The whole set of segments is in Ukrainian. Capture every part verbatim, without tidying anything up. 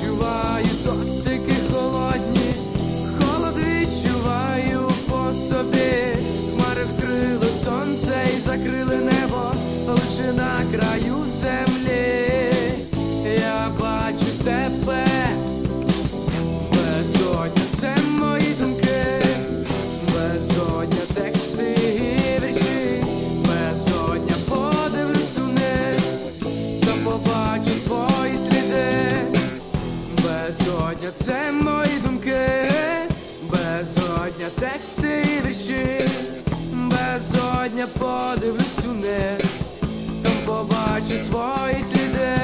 відчуваю дотики холодні, холод відчуваю по собі. Хмари вкрили сонце і закрили небо, лише на краю землі я бачу тебе. Безодня — це мої думки, безодня — тексти і вірші, безодня — подивлюсь униз, та побачу свої сліди. Безодня — це мої думки, безодня — тексти і вірші, безодня — подивлюсь униз, там побачу свої сліди.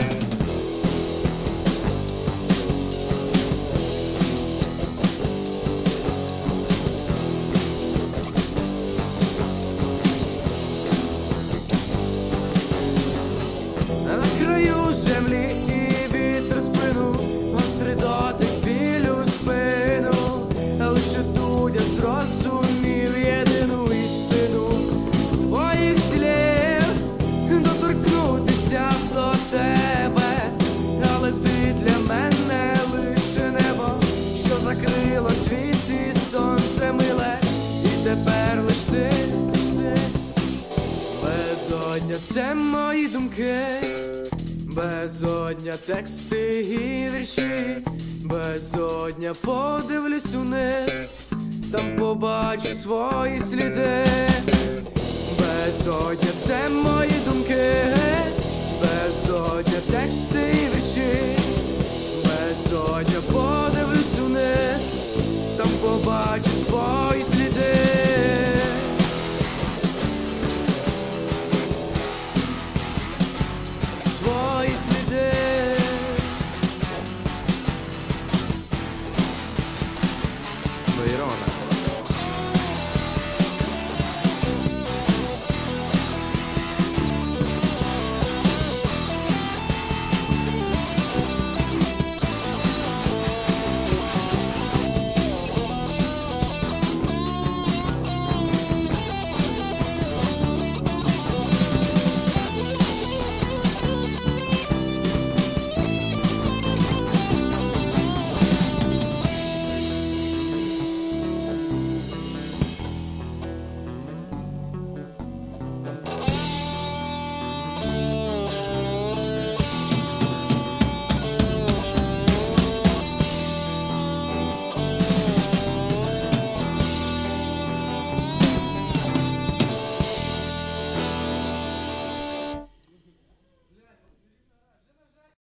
На краю землі і вітер спину, гострий дотик білю спину. Лише тут я зрозумів єдину істину твоїх слів, доторкнутися до тебе. Але ти для мене лише небо, що закрило світ і сонце миле, і тепер лиш ти, ти. Безодня — це мої думки, безодня — тексти і вірші, безодня — подивлюсь униз, там побачу свої сліди. Безодня — це мої думки, безодня — тексти і вірші,